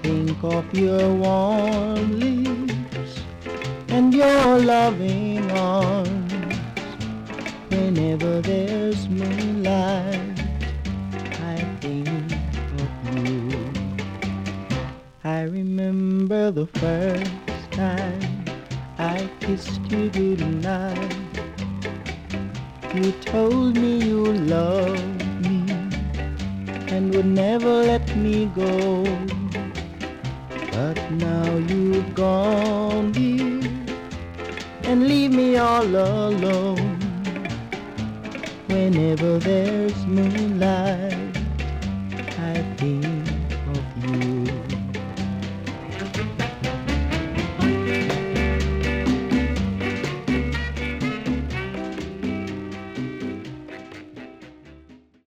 think of your warm lips and your loving arms. Whenever there's moonlight, I think of you. I remember the first time I kissed you goodnight. You told me you loved me and would never let me go. But now you've gone, dear, and leave me all alone. Whenever there's moonlight, I think